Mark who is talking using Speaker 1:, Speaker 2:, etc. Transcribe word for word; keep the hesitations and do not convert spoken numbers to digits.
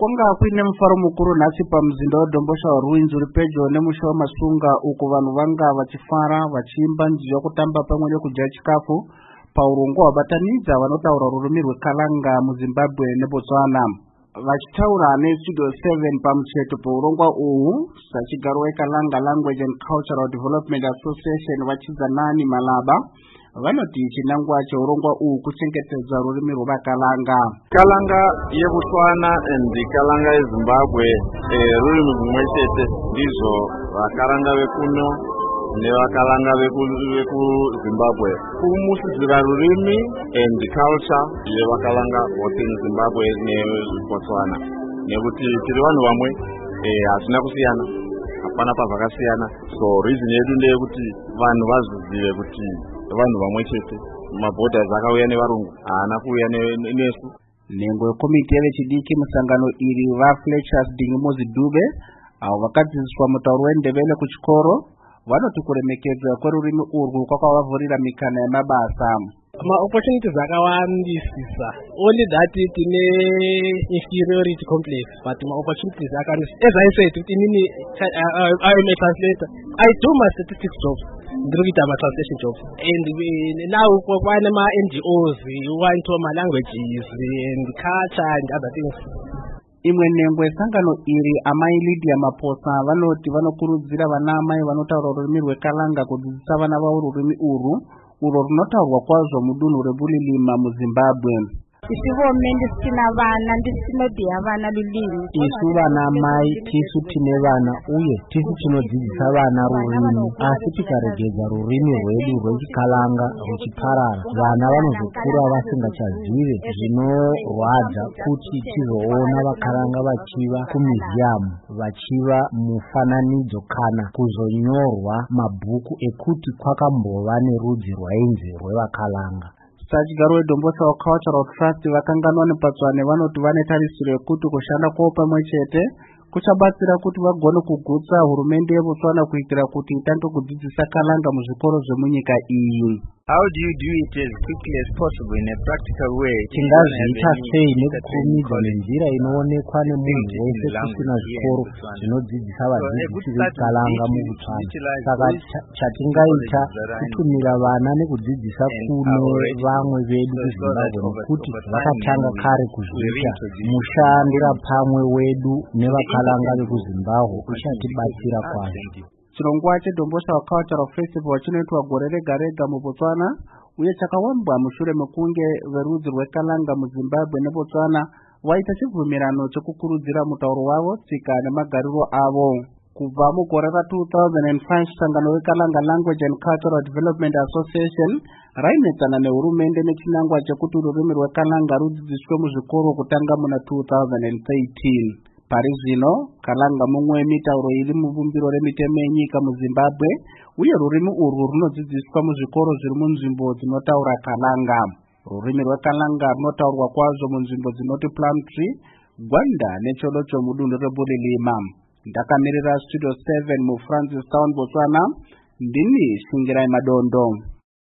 Speaker 1: Kwanga kuine mfaro mukuru nhasi pamuzinda weDombosha waRuinzi uri pedyo nemusha wamasunga uko vanhu vanga vachifara vachiimba nziyo kutamba pamwe nekudya chikafu paurongwa hwabatanidza vanotaura rurimi rweKalanga muZimbabwe neBotswana. Vachitaura neStudio seven pamucheto peurongwa uhu, sachigaro weKalanga Language and Cultural Development Association vachidza Nani Malaba vanoti chinangwa cheurongwa uhu kuchengetedza rurimi rweVakalanga.
Speaker 2: Kalanga yeBotswana and Kalanga yeZimbabwe rurimi rumwe chete ndizvo Vakalanga vekuno nevakalanga vekuZimbabwe kumusidzira rurimi and culture yevakalanga both in Zimbabwe neBotswana, nekuti tiri vanhu vamwe hasina kusiyana, hapana pazvakasiyana. So reason yedu ndeyekuti vanhu vazvizive kuti vanhu vamwe chete. Maborders akauya nevarungu haana kuuya nesu.
Speaker 1: Nhengo yekomiti yevechidiki musangano iri vaFletchers Dingimuzi Dube avo vakadzidziswa mutauro wendevele kuchikoro vanoti kuremekedzwa kwerurimi urwu kwakavavhurira mikana yemabasa.
Speaker 3: Ma opportunities akawandisisa, only that tine inferiority complex, but my opportunities akawandisisa. As I said, inini uh, I am a translator. I do my statistics job, ndikuita my translation job, and we, now kwane ma N G Os want my languages and culture and other things.
Speaker 1: Imwe nhengo yesangano iri amai Lydia Maposa vanoti vanokurudzira vana amai vanotaura rurimi rweKalanga kudzidzisa vana vavo rurimi urwu urwo runotaurwa kwazvo mudunhu reBulilima muZimbabwe.
Speaker 4: Isivo mende sina vana ndisinodiya vana lulimi.
Speaker 5: Isu vana mai tisu tine vana uye tisu tinodzidzisa vana rurimi, asi tikaregedza rurimi rwedu rwechiKalanga ruchiparara vana vanozokura vasingachazive. Zvinorwadza kuti tizoona vaKalanga vachiva kumuziamu vachiva mufananidzo kana kuzonyorwa mabhuku ekuti kwakambova nerudzi rwainzi rwevaKalanga.
Speaker 1: Sachigaro weDombosha Cultural Trust vakanganwa nePatswane vanoti vane tarisiro yekuti kushanda kwavo pamwe chete kuchabatsira kuti vagone kugutsa hurumende yeBotswana kuitira kuti itange kudzidzisa Kalanga muzvikoro zvemunyika iyi.
Speaker 6: How do you do it as quickly as possible in a practical way?
Speaker 5: Tingazviita sei nekukurumidza nenzira inoonekwa nemunhu wese kusina zvikoro zvinodzidzisa vadzidzisi veKalanga muBotswana. Saka chatingaita kutumira vana nekudzidzisa kuno vamwe vedu kuZimbabwe nokuti vakatanga kare kuzviita. Mushandira pamwe wedu nevaKalanga vekuZimbabwe uchatibatsira kwazvo.
Speaker 1: Chirongwa cheDombosha Cultural Festival chinoitwa gore rega rega muBotswana uye chakawambwa mushure mekunge verudzi rweKalanga muZimbabwe neBotswana vaita chibvumirano chekukurudzira mutauro wavo, tsika nemagariro avo. Kubva mugore ra two thousand five sangano weKalanga Language and Cultural Development Association rainetsana nehurumende nechinangwa chekuti rurimi rweKalanga rudzidziswe muzvikoro kutanga muna two thousand thirteen. Pari zvino Kalanga mumwe mitauro iri mubumbiro remitemo yenyika muZimbabwe uye rurimi urwu runodzidziswa muzvikoro zviri munzvimbo dzinotaura Kalanga. Rurimi rweKalanga runotaurwa kwazvo munzvimbo dzinoti Plumtree, Gwanda neCholocho mudunhu reBulilima. Ndakamirira Studio seven muFrancis Town, Botswana, ndini Shingirai Madondo.